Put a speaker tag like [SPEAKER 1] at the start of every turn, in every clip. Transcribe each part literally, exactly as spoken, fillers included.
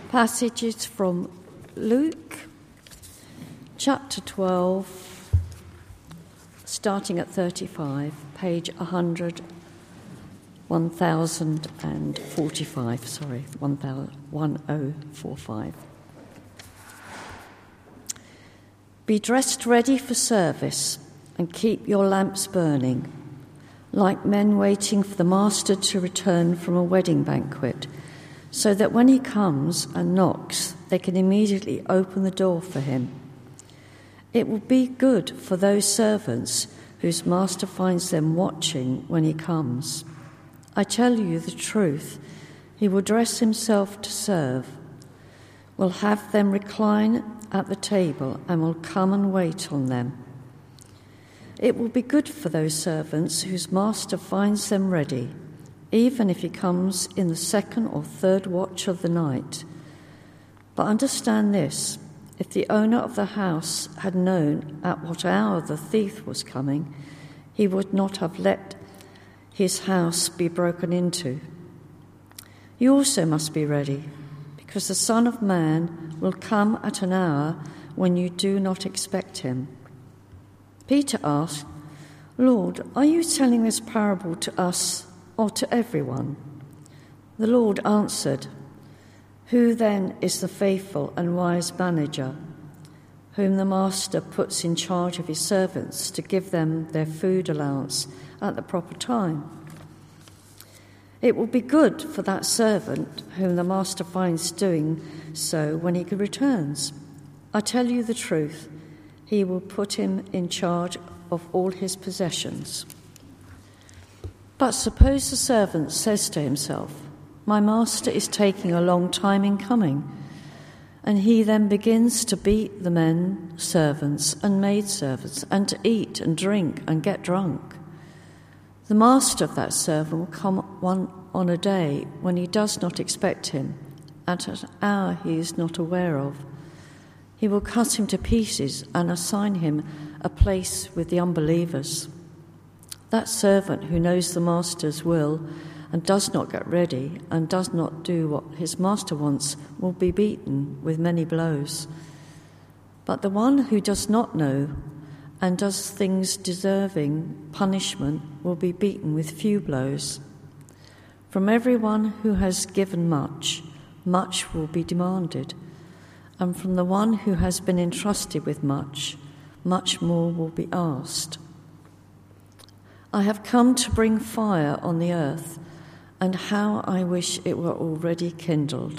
[SPEAKER 1] Passages from Luke, chapter twelve, starting at thirty-five, page one hundred, one thousand forty-five, sorry, one thousand forty-five. Be dressed ready for service and keep your lamps burning, like men waiting for the master to return from a wedding banquet, so that when he comes and knocks, they can immediately open the door for him. It will be good for those servants whose master finds them watching when he comes. I tell you the truth, he will dress himself to serve, will have them recline at the table, and will come and wait on them. It will be good for those servants whose master finds them ready, even if he comes in the second or third watch of the night. But understand this, if the owner of the house had known at what hour the thief was coming, he would not have let his house be broken into. You also must be ready, because the Son of Man will come at an hour when you do not expect him. Peter asked, Lord, are you telling this parable to us or to everyone? The Lord answered, Who then is the faithful and wise manager, whom the master puts in charge of his servants to give them their food allowance at the proper time? It will be good for that servant whom the master finds doing so when he returns. I tell you the truth, he will put him in charge of all his possessions. But suppose the servant says to himself, My master is taking a long time in coming, and he then begins to beat the men, servants and maidservants, and to eat and drink and get drunk. The master of that servant will come one on a day when he does not expect him, at an hour he is not aware of. He will cut him to pieces and assign him a place with the unbelievers. That servant who knows the master's will and does not get ready and does not do what his master wants will be beaten with many blows. But the one who does not know and does things deserving punishment will be beaten with few blows. From everyone who has given much, much will be demanded, and from the one who has been entrusted with much, much more will be asked. I have come to bring fire on the earth, and how I wish it were already kindled.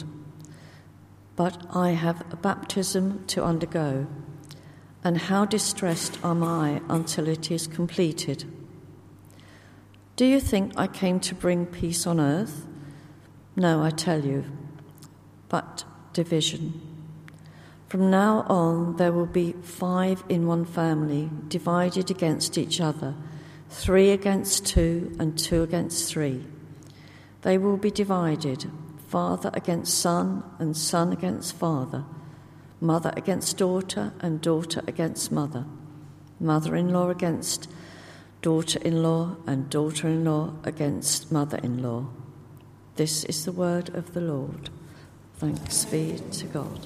[SPEAKER 1] But I have a baptism to undergo, and how distressed am I until it is completed. Do you think I came to bring peace on earth? No, I tell you, but division. From now on there will be five in one family, divided against each other, three against two and two against three. They will be divided, father against son and son against father, mother against daughter and daughter against mother, mother-in-law against daughter-in-law and daughter-in-law against mother-in-law. This is the word of the Lord. Thanks be to God.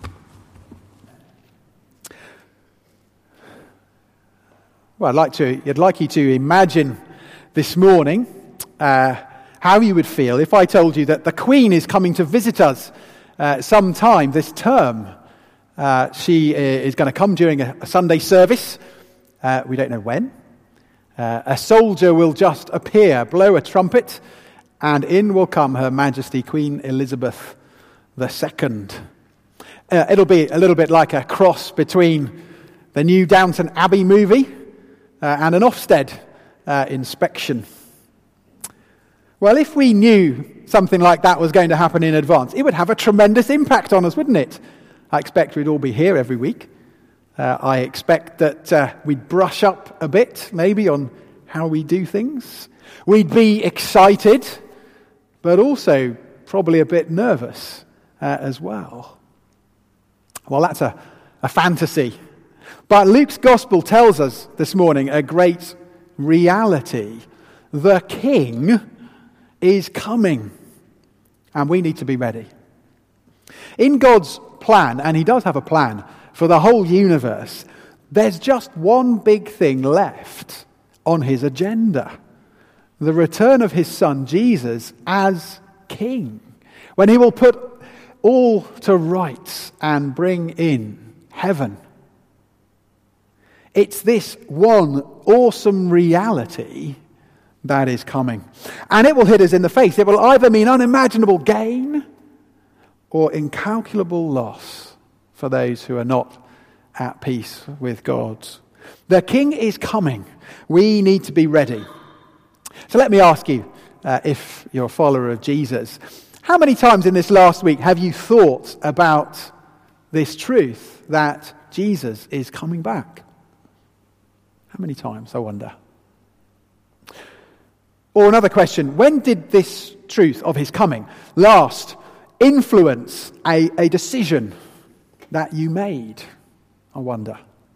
[SPEAKER 2] Well, I'd like to, I'd like you to imagine this morning uh, how you would feel if I told you that the Queen is coming to visit us uh, sometime this term. Uh, she is going to come during a, a Sunday service. Uh, we don't know when. Uh, a soldier will just appear, blow a trumpet, and in will come Her Majesty Queen Elizabeth the Second. Uh, it'll be a little bit like a cross between the new Downton Abbey movie uh, and an Ofsted uh, inspection. Well, if we knew something like that was going to happen in advance, it would have a tremendous impact on us, wouldn't it? I expect we'd all be here every week. Uh, I expect that uh, we'd brush up a bit, maybe, on how we do things. We'd be excited, but also probably a bit nervous uh, as well. Well, that's a, a fantasy. But Luke's gospel tells us this morning a great reality. The King is coming, and we need to be ready. In God's plan, and he does have a plan for the whole universe, there's just one big thing left on his agenda. The return of his son Jesus as king, when he will put all to rights and bring in heaven. It's this one awesome reality that is coming. And it will hit us in the face. It will either mean unimaginable gain or incalculable loss for those who are not at peace with God. The king is coming. We need to be ready. So let me ask you, uh, if you're a follower of Jesus, how many times in this last week have you thought about this truth that Jesus is coming back? How many times, I wonder? Or another question, when did this truth of his coming last influence a, a decision that you made? I wonder.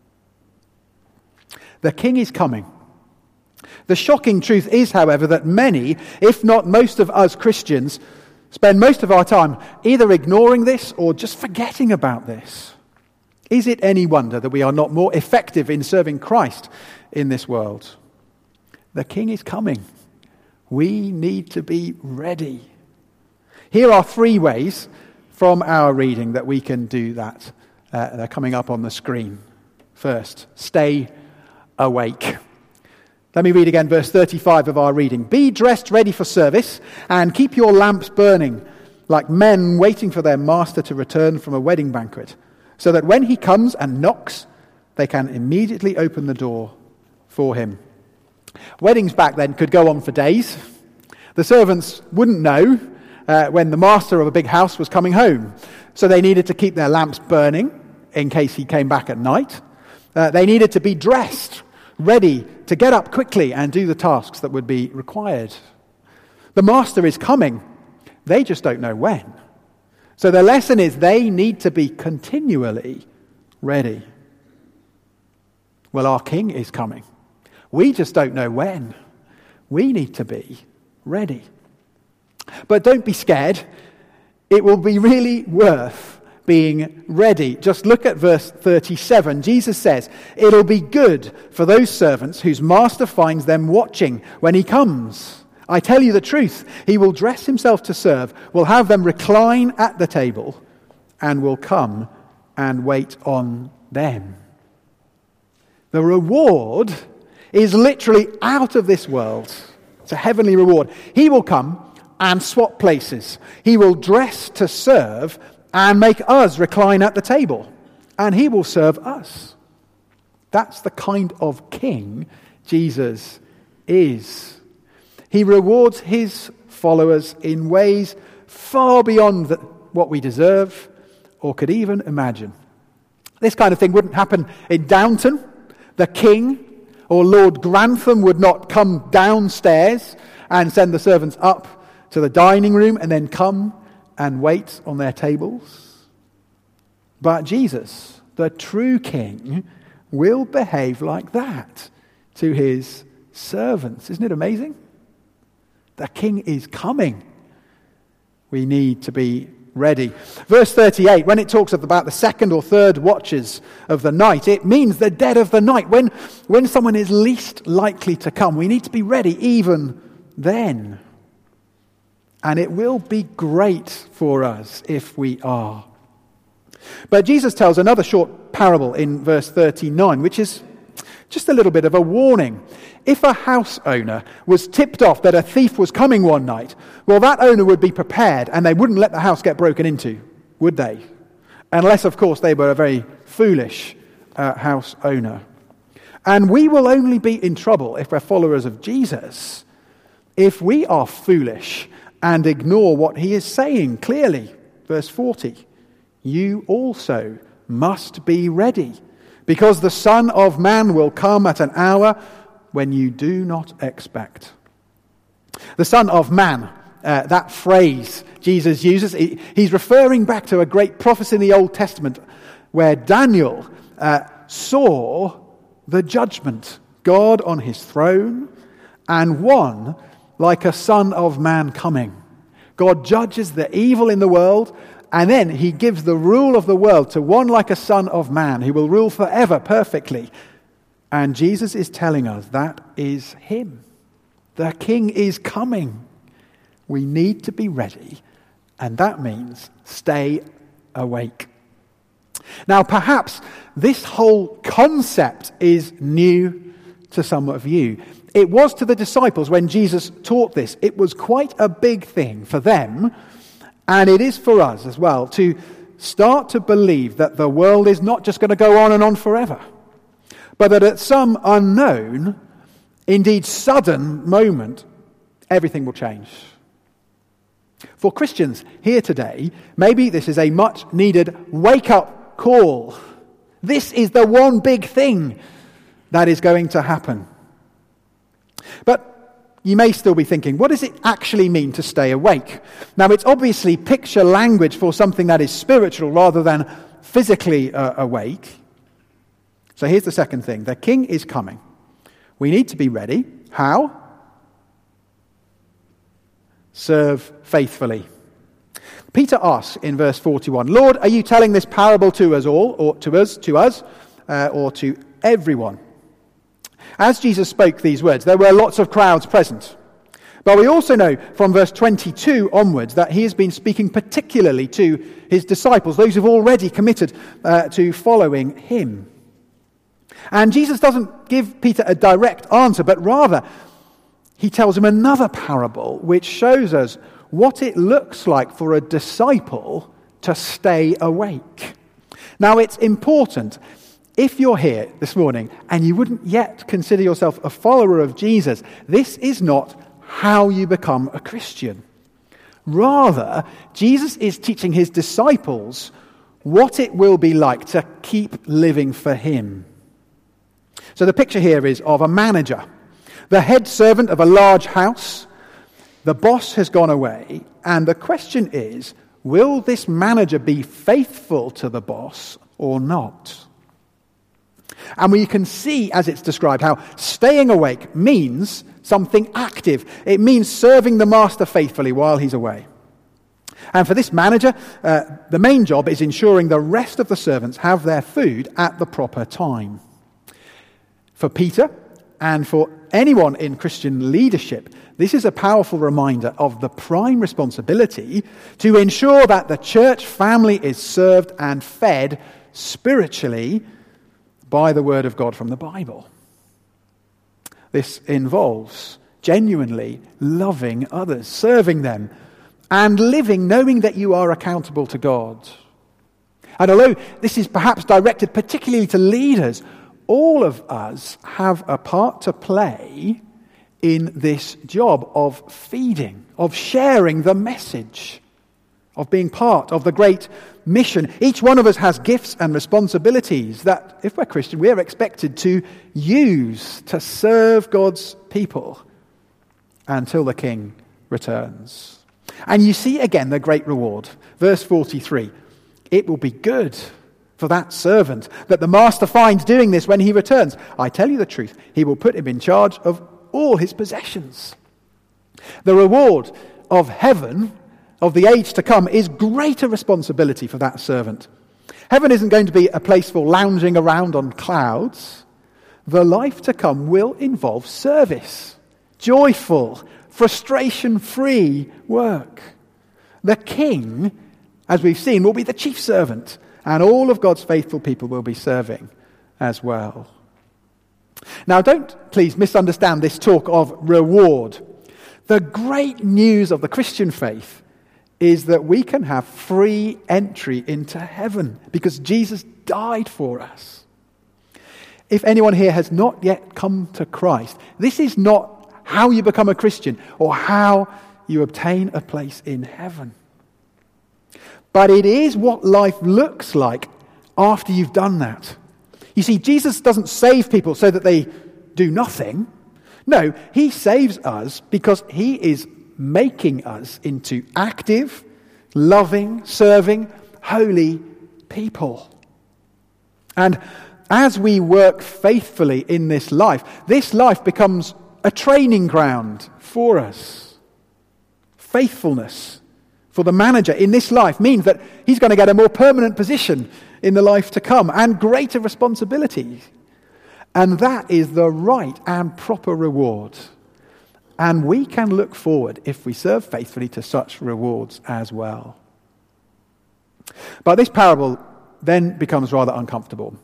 [SPEAKER 2] The king is coming. The shocking truth is, however, that many, if not most of us Christians, spend most of our time either ignoring this or just forgetting about this. Is it any wonder that we are not more effective in serving Christ in this world? The king is coming. We need to be ready. Here are three ways from our reading that we can do that. Uh, they're coming up on the screen. First, stay awake. Let me read again verse thirty-five of our reading. Be dressed ready for service and keep your lamps burning like men waiting for their master to return from a wedding banquet, so that when he comes and knocks, they can immediately open the door for him. Weddings back then could go on for days. The servants wouldn't know uh, when the master of a big house was coming home, so they needed to keep their lamps burning in case he came back at night. Uh, they needed to be dressed, ready to get up quickly and do the tasks that would be required. The master is coming. They just don't know when. So the lesson is they need to be continually ready. Well, our king is coming. We just don't know when. We need to be ready. But don't be scared. It will be really worth being ready. Just look at verse thirty-seven. Jesus says, it'll be good for those servants whose master finds them watching when he comes. I tell you the truth, he will dress himself to serve, will have them recline at the table, and will come and wait on them. The reward is literally out of this world. It's a heavenly reward. He will come and swap places. He will dress to serve and make us recline at the table. And he will serve us. That's the kind of king Jesus is. He rewards his followers in ways far beyond the, what we deserve or could even imagine. This kind of thing wouldn't happen in Downton. The king or Lord Grantham would not come downstairs and send the servants up to the dining room and then come and wait on their tables. But Jesus, the true king, will behave like that to his servants. Isn't it amazing? The king is coming. We need to be ready. Verse thirty-eight, when it talks about the second or third watches of the night, it means the dead of the night. When, when someone is least likely to come, we need to be ready even then. And it will be great for us if we are. But Jesus tells another short parable in verse thirty-nine, which is just a little bit of a warning. If a house owner was tipped off that a thief was coming one night, well, that owner would be prepared and they wouldn't let the house get broken into, would they? Unless, of course, they were a very foolish uh, house owner. And we will only be in trouble if we're followers of Jesus if we are foolish and ignore what he is saying clearly. Verse forty, you also must be ready, because the Son of Man will come at an hour when you do not expect. The Son of Man, uh, that phrase Jesus uses, he, he's referring back to a great prophecy in the Old Testament where Daniel uh, saw the judgment, God on his throne, and one like a Son of Man coming. God judges the evil in the world And then he gives the rule of the world to one like a son of man who will rule forever perfectly. And Jesus is telling us that is him. The king is coming. We need to be ready. And that means stay awake. Now, perhaps this whole concept is new to some of you. It was to the disciples when Jesus taught this. It was quite a big thing for them. And it is for us as well to start to believe that the world is not just going to go on and on forever, but that at some unknown, indeed sudden moment, everything will change. For Christians here today, maybe this is a much needed wake-up call. This is the one big thing that is going to happen. But you may still be thinking, what does it actually mean to stay awake? Now, it's obviously picture language for something that is spiritual rather than physically uh, awake. So here's the second thing. The king is coming. We need to be ready. How? Serve faithfully. Peter asks in verse forty-one, Lord, are you telling this parable to us all, or to us, to us, uh, or to everyone? As Jesus spoke these words, there were lots of crowds present. But we also know from verse twenty-two onwards that he has been speaking particularly to his disciples, those who've already committed uh, to following him. And Jesus doesn't give Peter a direct answer, but rather he tells him another parable which shows us what it looks like for a disciple to stay awake. Now, it's important. If you're here this morning and you wouldn't yet consider yourself a follower of Jesus, this is not how you become a Christian. Rather, Jesus is teaching his disciples what it will be like to keep living for him. So the picture here is of a manager, the head servant of a large house. The boss has gone away, and the question is, will this manager be faithful to the boss or not? And we can see, as it's described, how staying awake means something active. It means serving the master faithfully while he's away. And for this manager, uh, the main job is ensuring the rest of the servants have their food at the proper time. For Peter, and for anyone in Christian leadership, this is a powerful reminder of the prime responsibility to ensure that the church family is served and fed spiritually by the word of God from the Bible. This involves genuinely loving others, serving them, and living knowing that you are accountable to God. And although this is perhaps directed particularly to leaders, all of us have a part to play in this job of feeding, of sharing the message, of being part of the great mission. Each one of us has gifts and responsibilities that, if we're Christian, we are expected to use to serve God's people until the King returns. And you see again the great reward. Verse forty-three, it will be good for that servant that the master finds doing this when he returns. I tell you the truth, he will put him in charge of all his possessions. The reward of heaven, of the age to come, is greater responsibility for that servant. Heaven isn't going to be a place for lounging around on clouds. The life to come will involve service, joyful, frustration-free work. The king, as we've seen, will be the chief servant, and all of God's faithful people will be serving as well. Now, don't please misunderstand this talk of reward. The great news of the Christian faith is that we can have free entry into heaven because Jesus died for us. If anyone here has not yet come to Christ, this is not how you become a Christian or how you obtain a place in heaven. But it is what life looks like after you've done that. You see, Jesus doesn't save people so that they do nothing. No, he saves us because he is making us into active, loving, serving, holy people. And as we work faithfully in this life, this life becomes a training ground for us. Faithfulness for the manager in this life means that he's going to get a more permanent position in the life to come and greater responsibilities. And that is the right and proper reward. And we can look forward, if we serve faithfully, to such rewards as well. But this parable then becomes rather uncomfortable.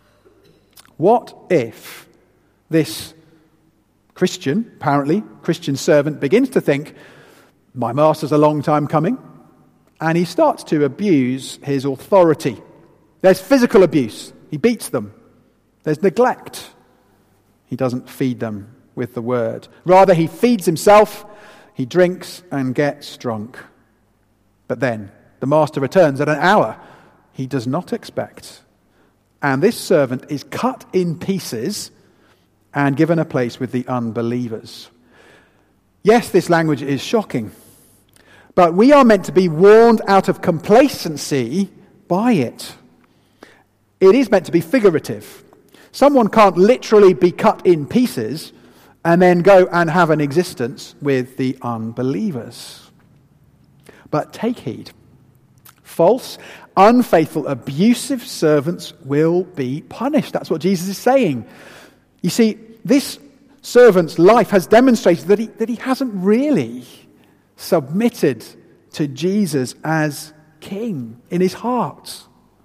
[SPEAKER 2] What if this Christian, apparently Christian servant, begins to think, my master's a long time coming, and he starts to abuse his authority? There's physical abuse. He beats them. There's neglect. He doesn't feed them with the word. Rather, he feeds himself, he drinks and gets drunk. But then the master returns at an hour he does not expect. And this servant is cut in pieces and given a place with the unbelievers. Yes, this language is shocking, but we are meant to be warned out of complacency by it. It is meant to be figurative. Someone can't literally be cut in pieces and then go and have an existence with the unbelievers. But take heed. False, unfaithful, abusive servants will be punished. That's what Jesus is saying. You see, this servant's life has demonstrated that he, that he hasn't really submitted to Jesus as king in his heart.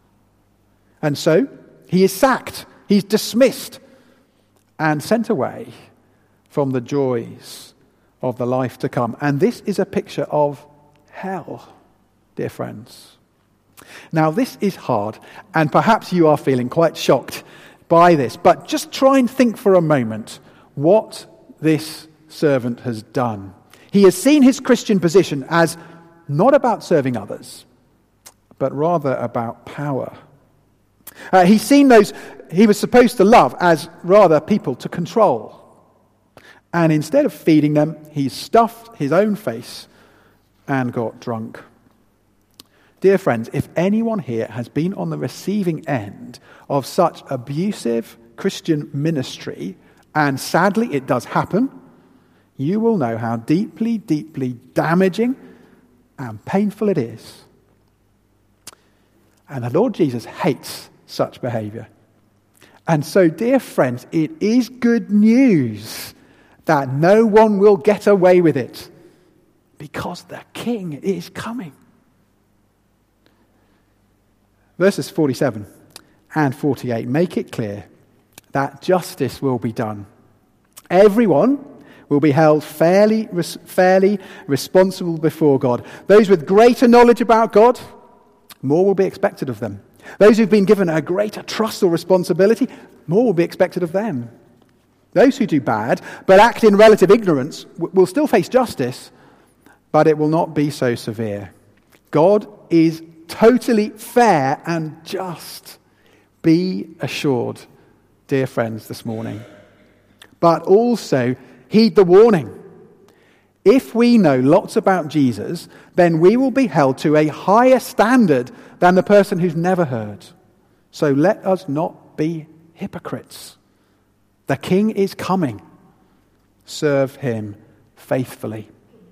[SPEAKER 2] And so, he is sacked, he's dismissed, and sent away from the joys of the life to come. And this is a picture of hell, dear friends. Now, this is hard, and perhaps you are feeling quite shocked by this, but just try and think for a moment what this servant has done. He has seen his Christian position as not about serving others, but rather about power. Uh, he's seen those he was supposed to love as rather people to control. And instead of feeding them, he's stuffed his own face and got drunk. Dear friends, if anyone here has been on the receiving end of such abusive Christian ministry, and sadly it does happen, you will know how deeply, deeply damaging and painful it is. And the Lord Jesus hates such behavior. And so, dear friends, it is good news that no one will get away with it, because the King is coming. Verses forty-seven and forty-eight make it clear that justice will be done. Everyone will be held fairly, fairly responsible before God. Those with greater knowledge about God, more will be expected of them. Those who've been given a greater trust or responsibility, more will be expected of them. Those who do bad, but act in relative ignorance, will still face justice, but it will not be so severe. God is totally fair and just. Be assured, dear friends, this morning. But also, heed the warning. If we know lots about Jesus, then we will be held to a higher standard than the person who's never heard. So let us not be hypocrites. The King is coming. Serve him faithfully.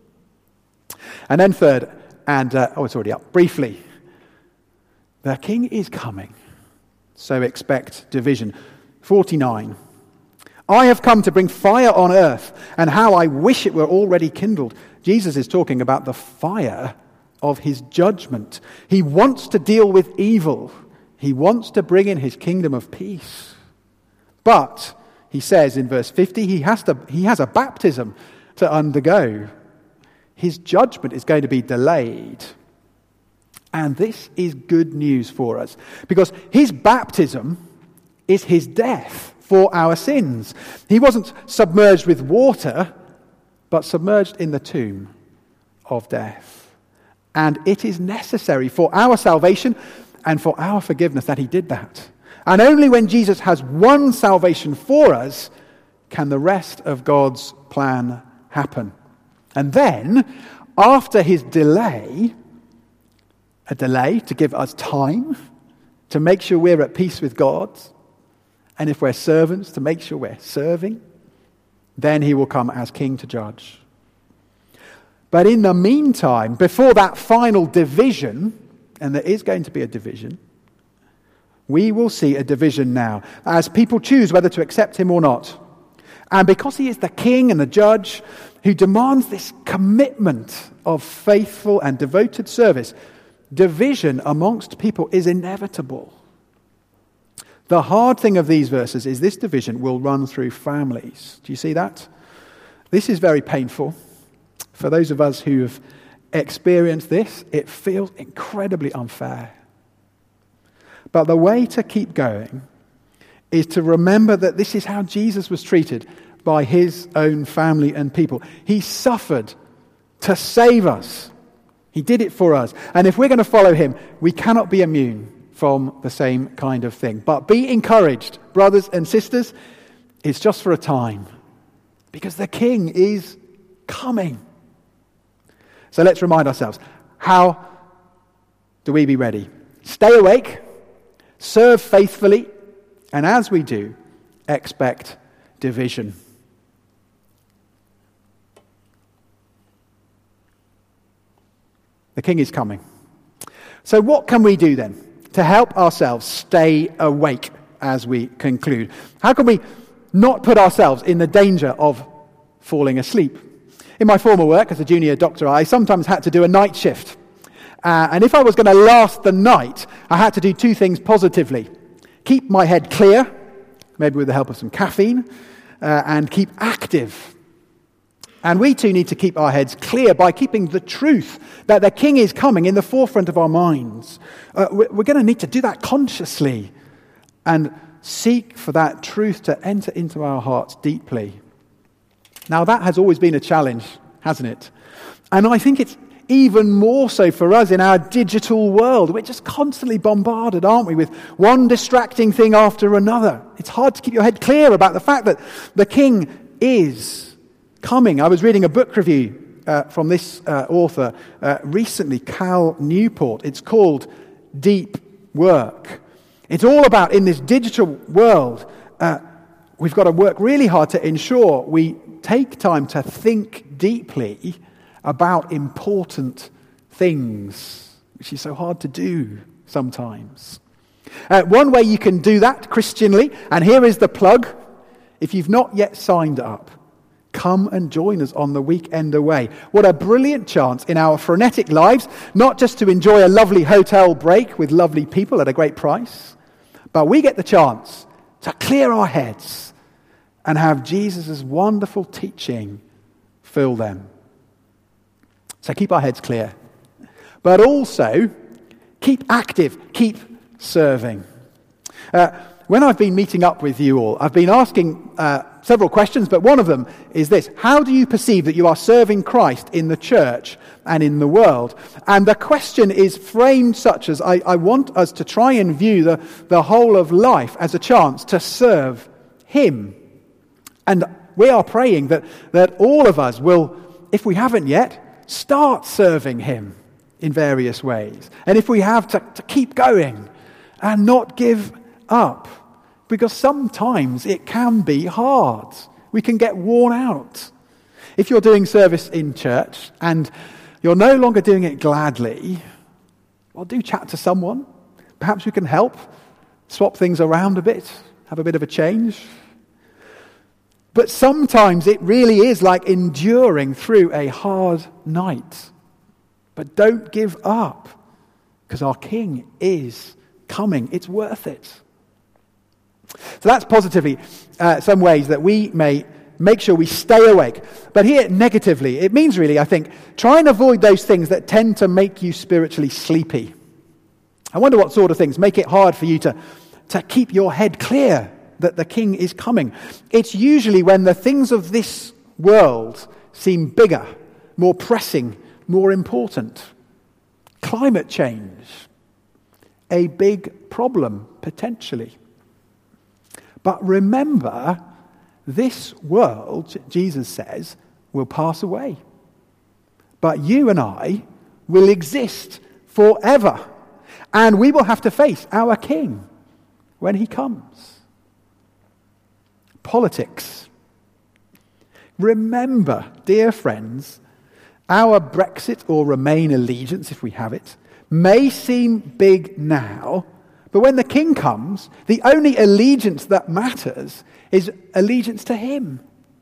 [SPEAKER 2] And then third, and uh, oh, it's already up, briefly. The King is coming. So expect division. forty-nine. I have come to bring fire on earth, and how I wish it were already kindled. Jesus is talking about the fire of his judgment. He wants to deal with evil. He wants to bring in his kingdom of peace. But he says in verse fifty, he has to he has a baptism to undergo. His judgment is going to be delayed. And this is good news for us, because his baptism is his death for our sins. He wasn't submerged with water, but submerged in the tomb of death. And it is necessary for our salvation and for our forgiveness that he did that. And only when Jesus has won salvation for us can the rest of God's plan happen. And then, after his delay, a delay to give us time to make sure we're at peace with God, and if we're servants, to make sure we're serving, then he will come as king to judge. But in the meantime, before that final division, and there is going to be a division, we will see a division now as people choose whether to accept him or not. And because he is the king and the judge who demands this commitment of faithful and devoted service, division amongst people is inevitable. The hard thing of these verses is this division will run through families. Do you see that? This is very painful. For those of us who have experienced this, it feels incredibly unfair. But the way to keep going is to remember that this is how Jesus was treated by his own family and people. He suffered to save us. He did it for us. And if we're going to follow him, we cannot be immune from the same kind of thing. But be encouraged, brothers and sisters. It's just for a time, because the king is coming. So let's remind ourselves, how do we be ready? Stay awake, serve faithfully, and as we do, expect division. The king is coming. So what can we do then to help ourselves stay awake as we conclude? How can we not put ourselves in the danger of falling asleep? In my former work as a junior doctor, I sometimes had to do a night shift. Uh, and if I was going to last the night, I had to do two things positively. Keep my head clear, maybe with the help of some caffeine, uh, and keep active. And we too need to keep our heads clear by keeping the truth that the king is coming in the forefront of our minds. Uh, we're we're going to need to do that consciously and seek for that truth to enter into our hearts deeply. Now, that has always been a challenge, hasn't it? And I think it's even more so for us in our digital world. We're just constantly bombarded, aren't we, with one distracting thing after another. It's hard to keep your head clear about the fact that the king is coming. I was reading a book review uh, from this uh, author uh, recently, Cal Newport. It's called Deep Work. It's all about, in this digital world, uh, we've got to work really hard to ensure we take time to think deeply about important things, which is so hard to do sometimes. Uh, one way you can do that Christianly, and here is the plug, if you've not yet signed up, come and join us on the weekend away. What a brilliant chance in our frenetic lives, not just to enjoy a lovely hotel break with lovely people at a great price, but we get the chance to clear our heads and have Jesus' wonderful teaching fill them. So keep our heads clear. But also, keep active, keep serving. Uh, when I've been meeting up with you all, I've been asking uh, several questions, but one of them is this: how do you perceive that you are serving Christ in the church and in the world? And the question is framed such as, I, I want us to try and view the, the whole of life as a chance to serve him. And we are praying that, that all of us will, if we haven't yet, start serving him in various ways. And if we have, to, to keep going and not give up. Because sometimes it can be hard. We can get worn out. If you're doing service in church and you're no longer doing it gladly, well, do chat to someone. Perhaps we can help swap things around a bit, have a bit of a change. But sometimes it really is like enduring through a hard night. But don't give up, because our King is coming. It's worth it. So that's positively uh, some ways that we may make sure we stay awake. But here, negatively, it means really, I think, try and avoid those things that tend to make you spiritually sleepy. I wonder what sort of things make it hard for you to, to keep your head clear that the King is coming. It's usually when the things of this world seem bigger, more pressing, more important. Climate change, a big problem, potentially. But remember, this world, Jesus says, will pass away. But you and I will exist forever. And we will have to face our King when he comes. Politics. Remember, dear friends, Our Brexit or Remain allegiance, if we have it, may seem big now, but when the King comes, the only allegiance that matters is allegiance to him.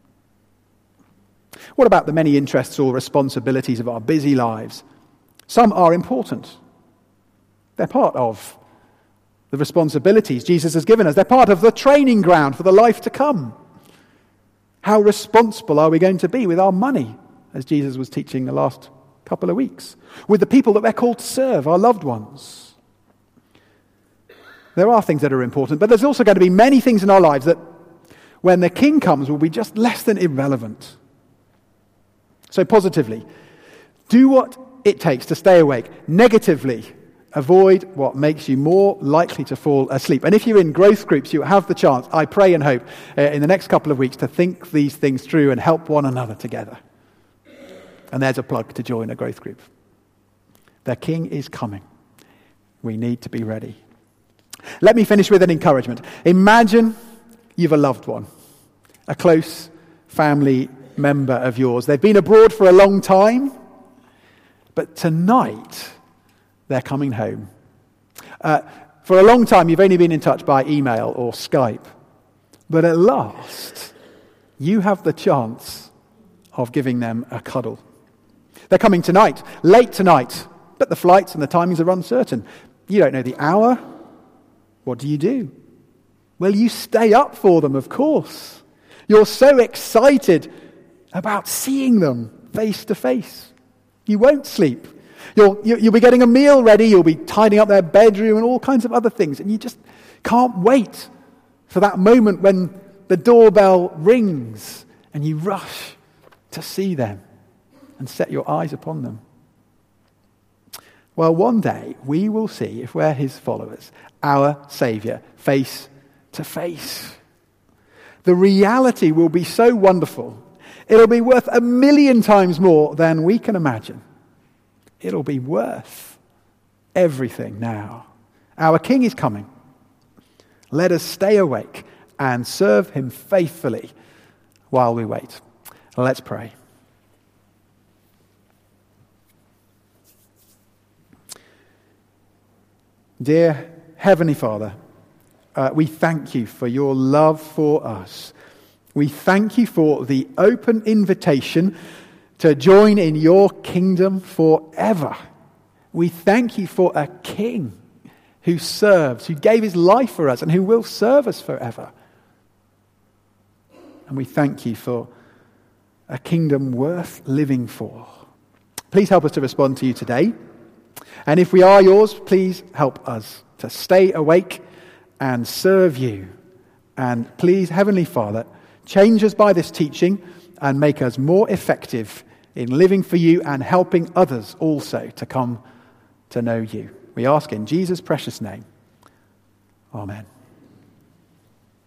[SPEAKER 2] What about the many interests or responsibilities of our busy lives? Some are important. They're part of the responsibilities Jesus has given us. They're part of the training ground for the life to come. How responsible are we going to be with our money, as Jesus was teaching the last couple of weeks, with the people that we're called to serve, our loved ones? There are things that are important, but there's also going to be many things in our lives that, when the King comes, will be just less than irrelevant. So positively, do what it takes to stay awake. Negatively, avoid what makes you more likely to fall asleep. And if you're in growth groups, you have the chance, I pray and hope, uh, in the next couple of weeks to think these things through and help one another together. And there's a plug to join a growth group. The King is coming. We need to be ready. Let me finish with an encouragement. Imagine you've a loved one, a close family member of yours. They've been abroad for a long time, but tonight they're coming home. Uh, for a long time, you've only been in touch by email or Skype. But at last, you have the chance of giving them a cuddle. They're coming tonight, late tonight, but the flights and the timings are uncertain. You don't know the hour. What do you do? Well, you stay up for them, of course. You're so excited about seeing them face to face. You won't sleep. You'll, you'll be getting a meal ready. You'll be tidying up their bedroom and all kinds of other things. And you just can't wait for that moment when the doorbell rings and you rush to see them and set your eyes upon them. Well, one day we will see, if we're his followers, our Saviour face to face. The reality will be so wonderful. It'll be worth a million times more than we can imagine. It'll be worth everything now. Our King is coming. Let us stay awake and serve him faithfully while we wait. Let's pray. Dear Heavenly Father, uh, we thank you for your love for us. We thank you for the open invitation to join in your kingdom forever. We thank you for a King who serves, who gave his life for us, and who will serve us forever. And we thank you for a kingdom worth living for. Please help us to respond to you today. And if we are yours, please help us to stay awake and serve you. And please, Heavenly Father, change us by this teaching and make us more effective in living for you and helping others also to come to know you. We ask in Jesus' precious name. Amen.